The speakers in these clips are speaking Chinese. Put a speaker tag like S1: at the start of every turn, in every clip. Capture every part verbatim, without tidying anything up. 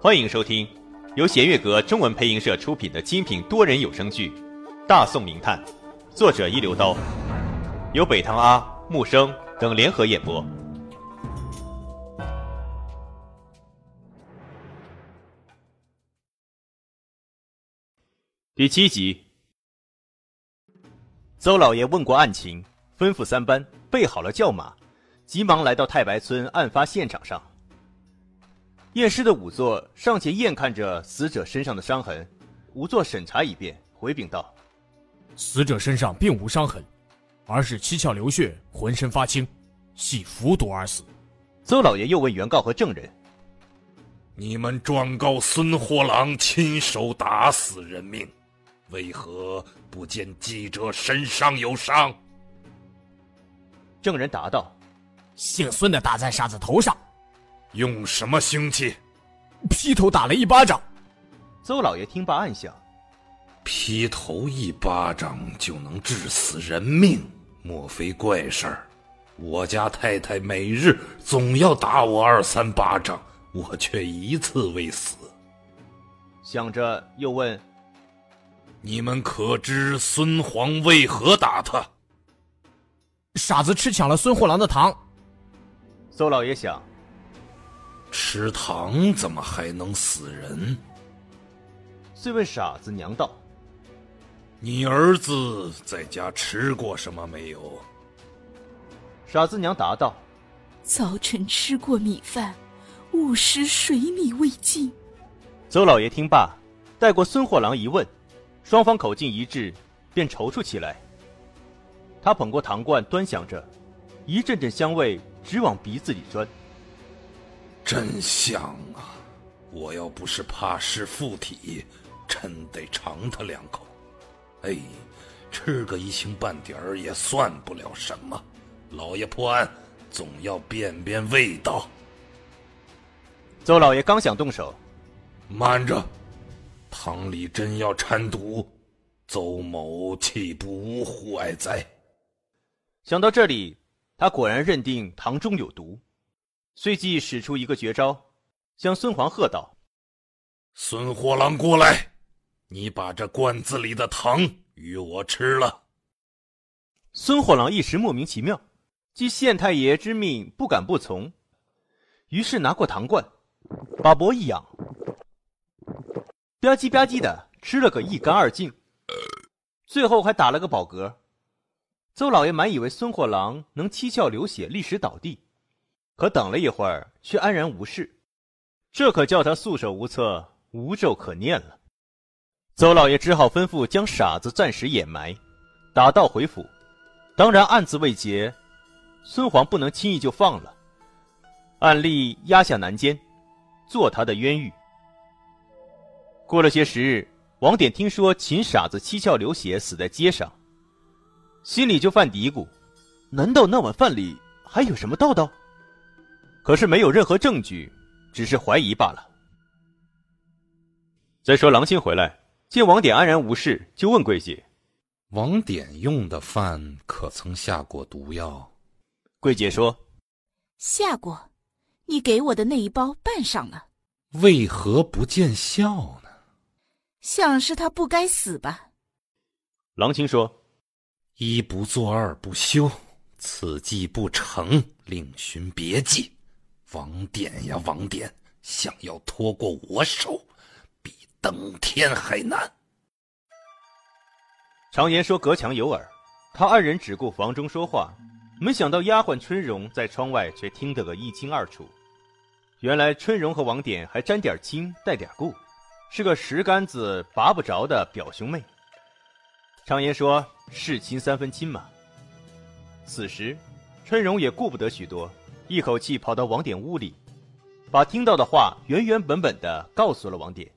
S1: 欢迎收听由弦乐阁中文配音社出品的精品多人有声剧《大宋名探》，作者一流刀，由北堂阿、木生等联合演播。第七集，邹老爷问过案情，吩咐三班备好了轿马，急忙来到太白村案发现场上。验尸的仵作上前验看着死者身上的伤痕，仵作审查一遍，回禀道：
S2: 死者身上并无伤痕，而是七窍流血，浑身发青，系服毒而死。
S1: 邹老爷又问原告和证人：
S3: 你们状告孙货郎亲手打死人命，为何不见记者身上有伤？
S1: 证人答道：
S2: 姓孙的打在傻子头上。
S3: 用什么凶器？
S2: 劈头打了一巴掌。
S1: 邹老爷听罢暗想：
S3: 劈头一巴掌就能致死人命，莫非怪事儿？我家太太每日总要打我二三巴掌，我却一次未死。
S1: 想着又问：
S3: 你们可知孙黄为何打他？
S2: 傻子吃抢了孙货郎的糖。
S1: 邹老爷想：
S3: 吃糖怎么还能死人？
S1: 遂问傻子娘道：
S3: 你儿子在家吃过什么没有？
S1: 傻子娘答道：
S4: 早晨吃过米饭，午时水米未进。
S1: 邹老爷听罢，带过孙货郎一问，双方口径一致，便踌躇起来。他捧过糖罐端详着，一阵阵香味直往鼻子里钻。
S3: 真香啊！我要不是怕失附体，真得尝他两口。哎，吃个一星半点儿也算不了什么。老爷破案，总要辨辨味道。
S1: 邹老爷刚想动手，
S3: 慢着，汤里真要掺毒，邹某岂不无乎哀哉？
S1: 想到这里，他果然认定糖中有毒，随即使出一个绝招，向孙黄喝道：
S3: 孙货郎过来，你把这罐子里的糖与我吃了。
S1: 孙货郎一时莫名其妙，既县太爷之命不敢不从，于是拿过糖罐，把脖一仰，吧唧吧唧的吃了个一干二净，最后还打了个饱嗝。邹老爷满以为孙货郎能七窍流血，立时倒地，可等了一会儿却安然无事，这可叫他束手无策，无咒可念了。邹老爷只好吩咐将傻子暂时掩埋，打道回府。当然案子未结，孙黄不能轻易就放了，按例押下南监，做他的冤狱。过了些时日，王典听说秦傻子七窍流血死在街上，心里就犯嘀咕：难道那晚饭里还有什么道道？可是没有任何证据，只是怀疑罢了。再说郎清回来，见王典安然无事，就问贵姐：
S3: 王典用的饭可曾下过毒药？
S1: 贵姐说：
S4: 下过，你给我的那一包拌上了。
S3: 为何不见效呢？
S4: 想是他不该死吧。
S1: 郎清说：
S3: 一不做二不休，此计不成，另寻别计。王典呀王典，想要拖过我手，比登天还难。
S1: 常言说隔墙有耳，他二人只顾房中说话，没想到丫鬟春荣在窗外却听得个一清二楚。原来春荣和王典还沾点亲带点故，是个十竿子拔不着的表兄妹。常言说是亲三分亲嘛。此时春荣也顾不得许多，一口气跑到王典屋里，把听到的话原原本本地告诉了王典。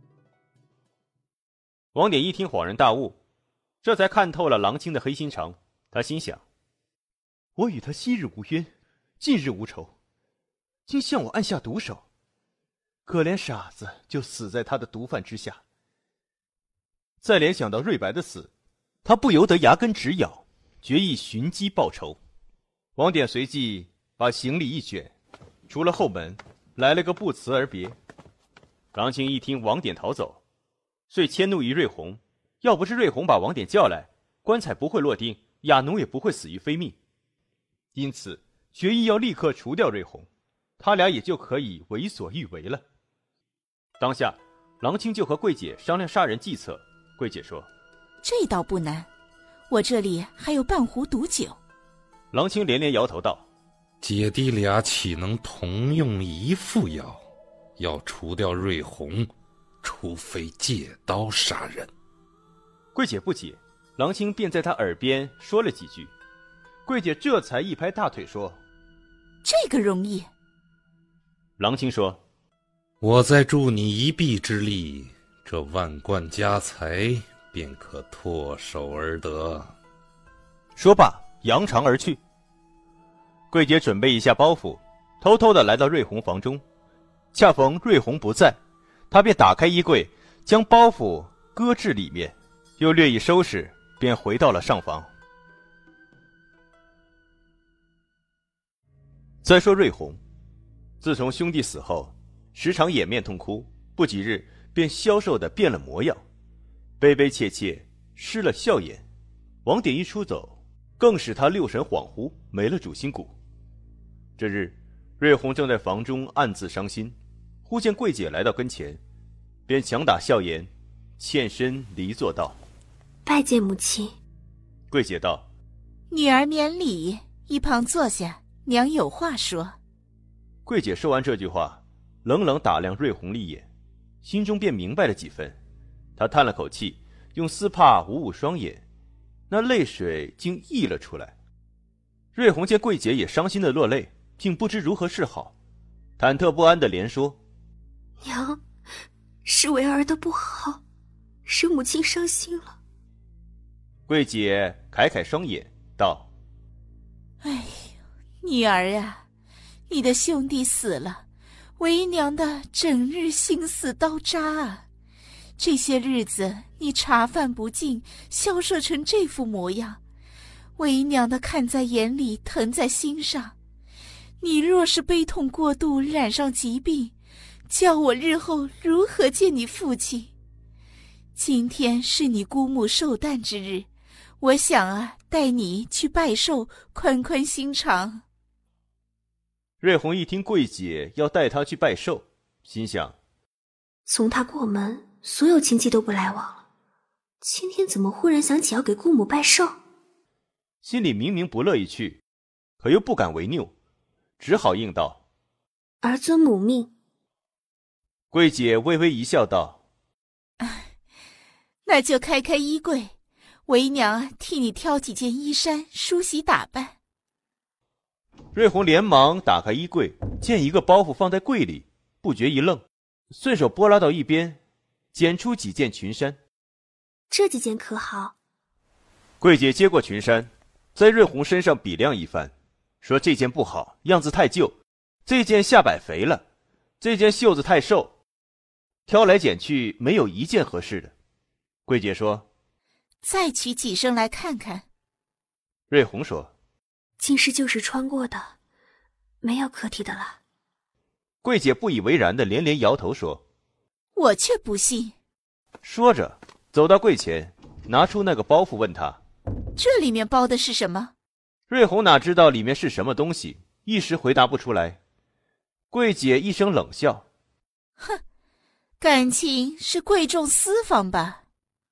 S1: 王典一听恍然大悟，这才看透了郎清的黑心肠。他心想：我与他昔日无冤，近日无仇，竟向我按下毒手，可怜傻子就死在他的毒贩之下。再联想到瑞白的死，他不由得牙根直咬，决意寻机报仇。王典随即把行李一卷，出了后门，来了个不辞而别。 郎清一听王典逃走，遂迁怒于瑞红，要不是瑞红把王典叫来，棺材不会落定，哑奴也不会死于非命。因此决意要立刻除掉瑞红，他俩也就可以为所欲为了。当下郎清就和桂姐商量杀人计策。桂姐说：
S4: 这倒不难，我这里还有半壶毒酒。
S1: 郎清连连摇头道：
S3: 姐弟俩岂能同用一副药？要除掉瑞红，除非借刀杀人。
S1: 桂姐不解，郎清便在她耳边说了几句。桂姐这才一拍大腿说：
S4: 这个容易。
S1: 郎清说：
S3: 我再助你一臂之力，这万贯家财便可唾手而得。
S1: 说罢扬长而去。桂姐准备一下包袱，偷偷地来到瑞红房中，恰逢瑞红不在，她便打开衣柜，将包袱搁置里面，又略一收拾，便回到了上房。再说瑞红，自从兄弟死后，时常掩面痛哭，不几日便消瘦的变了模样，悲悲切切，失了笑颜。王典一出走，更使他六神恍惚，没了主心骨。这日，瑞红正在房中暗自伤心，忽见桂姐来到跟前，便强打笑颜，欠身离座道：
S5: 拜见母亲。
S1: 桂姐道：
S4: 女儿免礼，一旁坐下，娘有话说。
S1: 桂姐说完这句话，冷冷打量瑞红一眼，心中便明白了几分。她叹了口气，用丝帕捂捂双眼，那泪水竟溢了出来。瑞红见桂姐也伤心的落泪，竟不知如何是好，忐忑不安的连说：
S5: 娘，是为儿的不好，使母亲伤心了。
S1: 桂姐凯凯双眼道：
S4: 哎呦，女儿啊，你的兄弟死了，为娘的整日心似刀扎啊！这些日子你茶饭不进，消瘦成这副模样，为娘的看在眼里，疼在心上。你若是悲痛过度，染上疾病，叫我日后如何见你父亲？今天是你姑母寿诞之日，我想啊，带你去拜寿，宽宽心肠。
S1: 瑞红一听桂姐要带她去拜寿，心想：
S5: 从她过门，所有亲戚都不来往了，今天怎么忽然想起要给姑母拜寿？
S1: 心里明明不乐意去，可又不敢违拗，只好应道：
S5: 儿遵母命。
S1: 桂姐微微一笑道：
S4: 那就开开衣柜，为娘替你挑几件衣衫，梳洗打扮。
S1: 瑞红连忙打开衣柜，见一个包袱放在柜里，不觉一愣，顺手拨拉到一边，捡出几件裙衫。
S5: 这几件可好？
S1: 桂姐接过裙衫，在瑞红身上比量一番，说这件不好，样子太旧，这件下摆肥了，这件袖子太瘦，挑来拣去没有一件合适的。桂姐说：
S4: 再取几身来看看。
S1: 瑞红说：
S5: 尽是旧时穿过的，没有可替的了。
S1: 桂姐不以为然的连连摇头说：
S4: 我却不信。
S1: 说着走到柜前，拿出那个包袱问她：
S4: 这里面包的是什么？
S1: 瑞红哪知道里面是什么东西，一时回答不出来。桂姐一声冷笑：
S4: 哼，感情是贵重私房吧？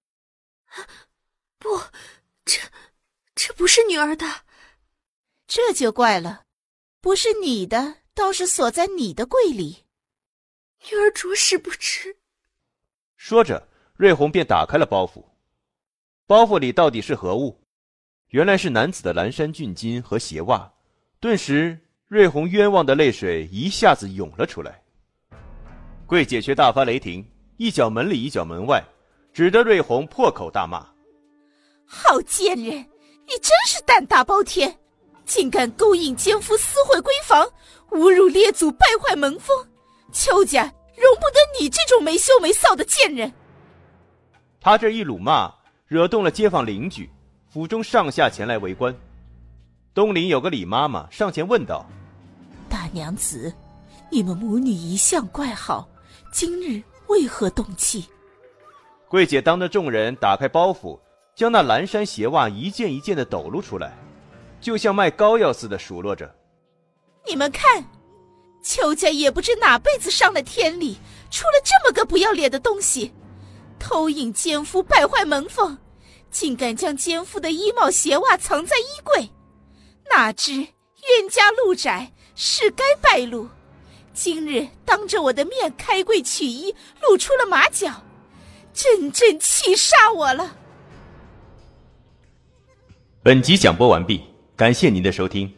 S5: 不，这这不是女儿的。
S4: 这就怪了，不是你的，倒是锁在你的柜里。
S5: 女儿着实不知。
S1: 说着，瑞红便打开了包袱。包袱里到底是何物？原来是男子的蓝衫俊巾和鞋袜。顿时，瑞红冤枉的泪水一下子涌了出来。桂姐却大发雷霆，一脚门里一脚门外，指着瑞红破口大骂：
S4: 好贱人，你真是胆大包天，竟敢勾引奸夫，私会闺房，侮辱列祖，败坏门风，邱家容不得你这种没羞没臊的贱人。
S1: 他这一辱骂，惹动了街坊邻居，府中上下前来围观。东邻有个李妈妈上前问道：
S4: 大娘子，你们母女一向怪好，今日为何动气？
S1: 桂姐当着众人打开包袱，将那蓝山鞋袜一件一件的抖露出来，就像卖膏药似的数落着。
S4: 你们看，邱家也不知哪辈子上了天理，出了这么个不要脸的东西，偷引奸夫，败坏门风，竟敢将奸夫的衣帽鞋袜藏在衣柜。哪知冤家路窄，是该败露，今日当着我的面开柜取衣，露出了马脚，真正气煞我了。
S1: 本集讲播完毕，感谢您的收听。